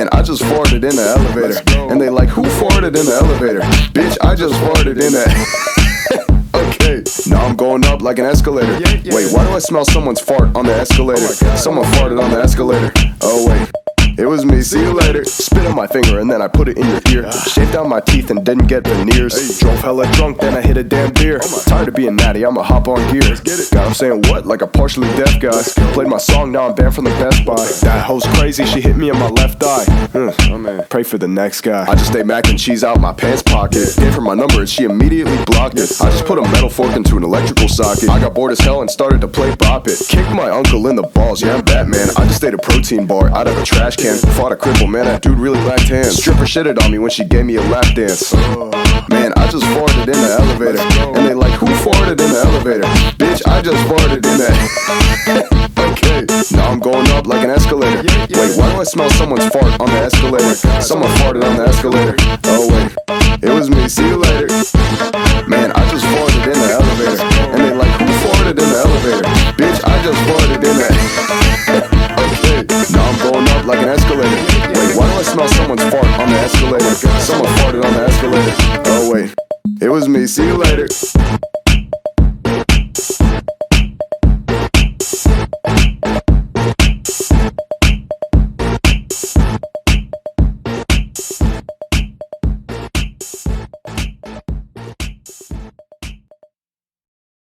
Man, I just farted in the elevator. And they like, who farted in the elevator? Bitch, I just farted in that. Okay, now I'm going up like an escalator. Wait, why do I smell someone's fart on the escalator? Someone farted on the escalator. Oh wait, it was me, see you later. Spit on my finger and then I put it in your ear. Shaved out my teeth and didn't get veneers. Drove hella drunk, then I hit a damn beer. Tired of being natty, I'ma hop on gear. God, I'm saying what? Like a partially deaf guy. Played my song, now I'm banned from the Best Buy. That hoe's crazy, she hit me in my left eye. Pray for the next guy. I just ate mac and cheese out my pants pocket. Gave her my number and she immediately blocked it. I just put a metal fork into an electrical socket. I got bored as hell and started to play Bop It. Kicked my uncle in the balls, yeah I'm Batman. I just ate a protein bar out of a trash can. Fought a cripple, man, that dude really lacked hands. Stripper shitted on me when she gave me a lap dance. Man, I just farted in the elevator. And they like, who farted in the elevator? Bitch, I just farted in that. Okay, now I'm going up like an escalator. Wait, why do I smell someone's fart on the escalator? Someone farted on the escalator. Oh wait, it was me, see you later. Man, I just farted in the elevator. And they like, who farted in the elevator? Bitch, I just farted in that. Okay, now I'm going up like an escalator. Wait, why do I smell someone's fart on the escalator? Someone farted on the escalator. Oh wait, it was me, see you later.